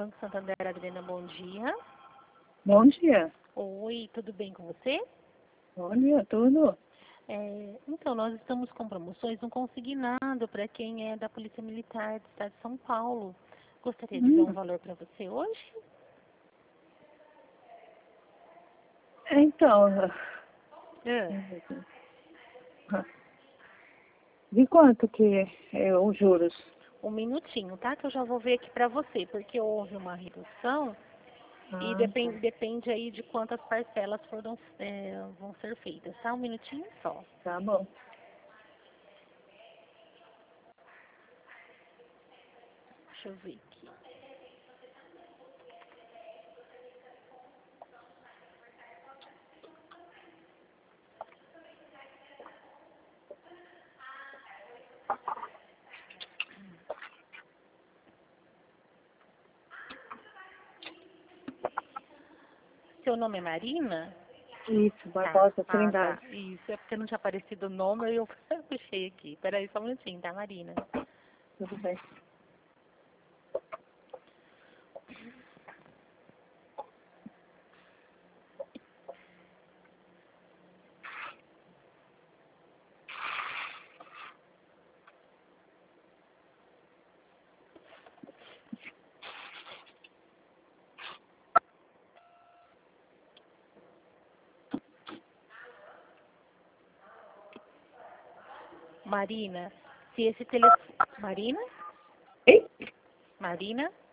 Banco Santander, Adriana, bom dia. Bom dia. Oi, tudo bem com você? Bom dia, tudo? Então, nós estamos com promoções no consignado para quem é da Polícia Militar do Estado de São Paulo. Gostaria de ver um valor para você hoje? Então, de quanto que é os juros? Um minutinho, tá? Que eu já vou ver aqui para você, porque houve uma redução e Tá. depende aí de quantas parcelas vão ser feitas, tá? Um minutinho só. Tá bom. Deixa eu ver aqui. Seu nome é Marina? Isso, Barbosa Trindade. Tá. Isso, é porque não tinha aparecido o nome, eu puxei aqui. Peraí, só um minutinho, tá, Marina? Tudo bem. Marina, se esse telefone... Marina? Ei? Marina?